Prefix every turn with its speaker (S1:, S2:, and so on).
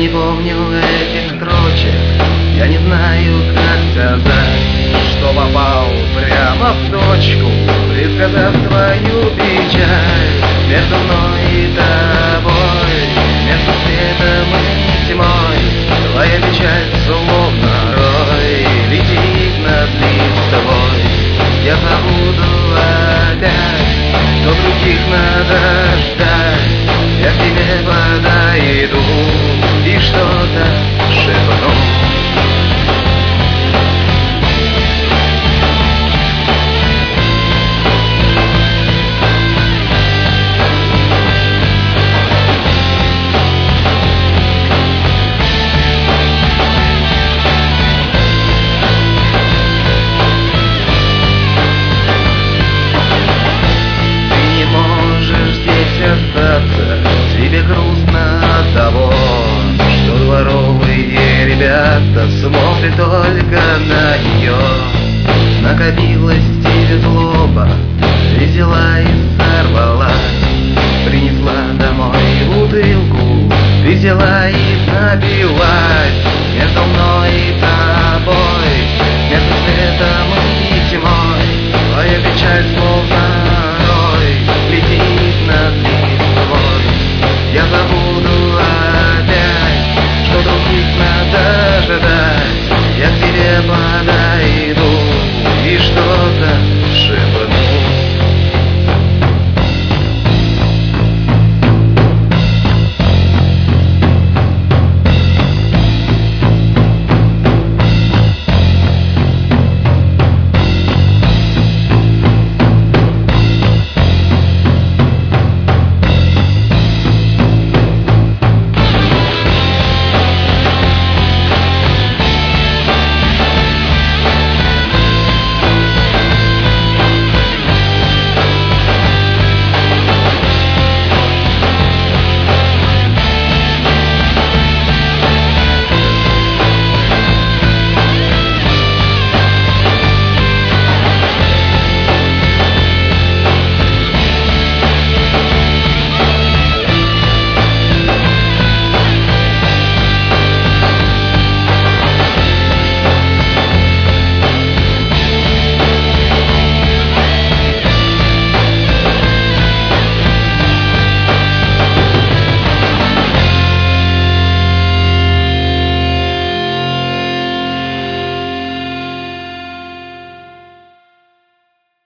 S1: не помню этих строчек, я не знаю, как сказать, что попал прямо в точку, предсказав твою печаль. Между мной и тобой, между светом и тьмой, твоя печаль словно рой летит над листвой. Я забуду опять, но других надо ждать. Я к тебе подойду и что-то шепну. Тебе грустно от того, что дворовые ребята смотрят только на нее. Накопилась в тебе злоба, взяла и сорвала, принесла домой бутылку, ты взяла и напилась. Между мной и тобой, между светом и тьмой, твоя печаль словно